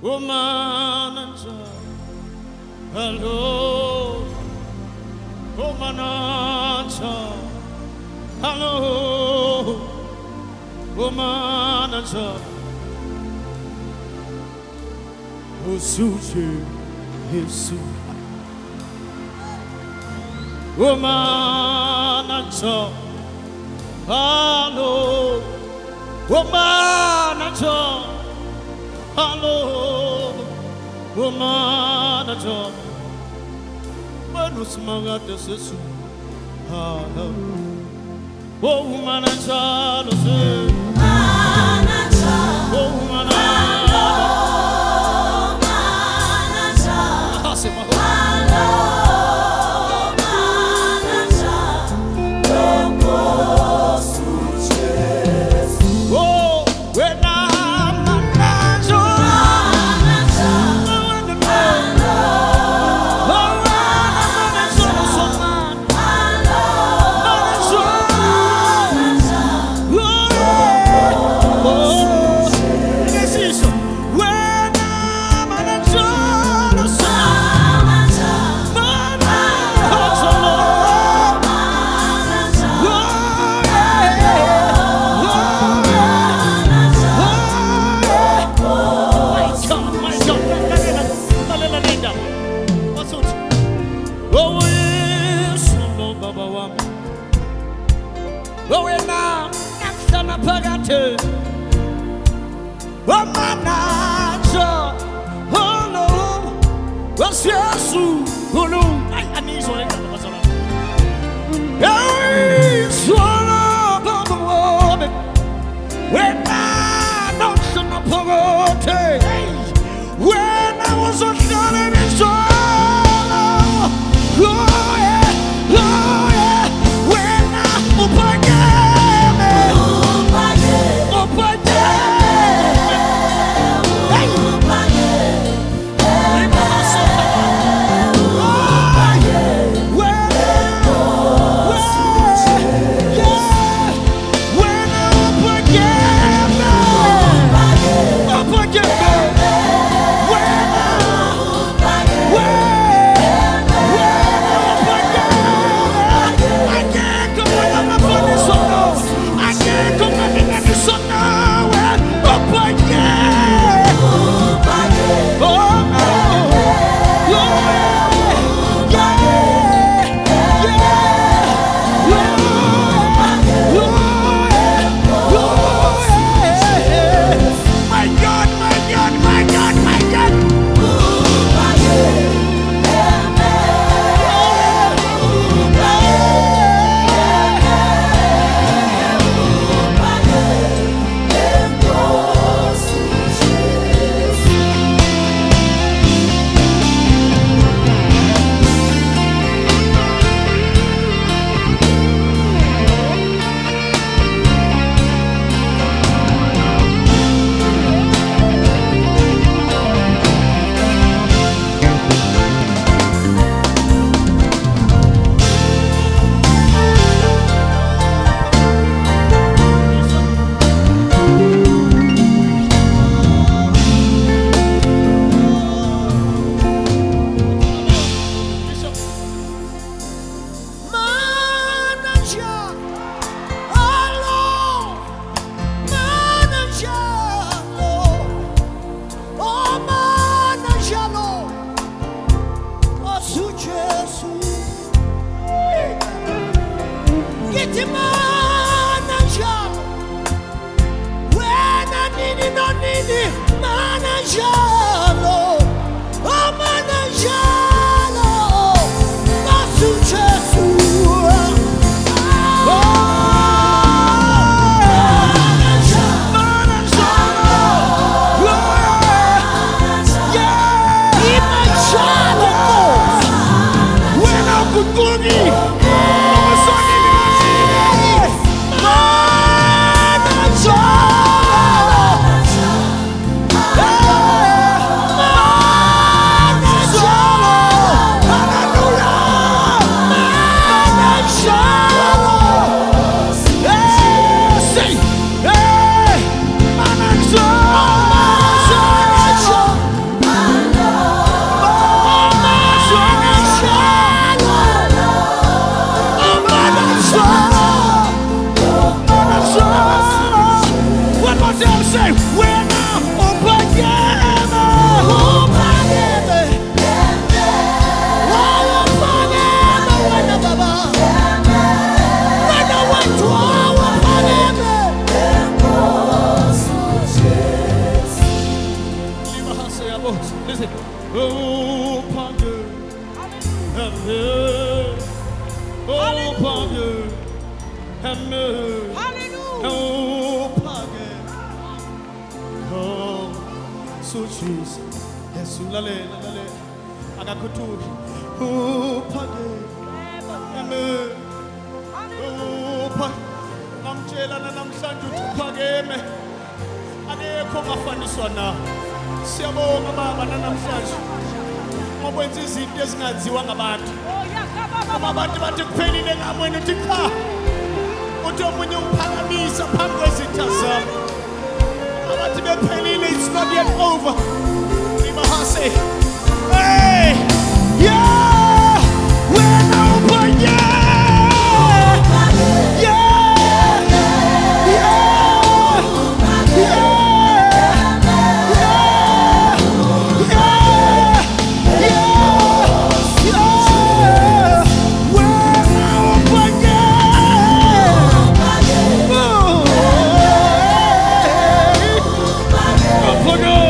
woman, hello, woman, hello, woman, Osuche, Yesu, woman, hello, woman, hello, woman, Manus Magata Sesu, hello, woman, Listen. Oh, Ponder. Oh, Ponder. Hallelujah. Oh, Ponder. Oh, so Jesus. Yes, lale. Agakutu. Oh, Ponder. Amen. Oh, Ponder. Namtshela namhlanje uphakeme akekho ongafaniswa nawe. Siyabonga baba namhlanje ngokwenza izinto ezingaziwa ngabantu. Uma abantu bathi kuphelile ngami wena uthi cha. Uthi omunye ungiphakamisa phambi kwezitha zami. Abathi bephelile, it's not yet over. Ngibahase. Hey! Yeah! Wena uphanye! Put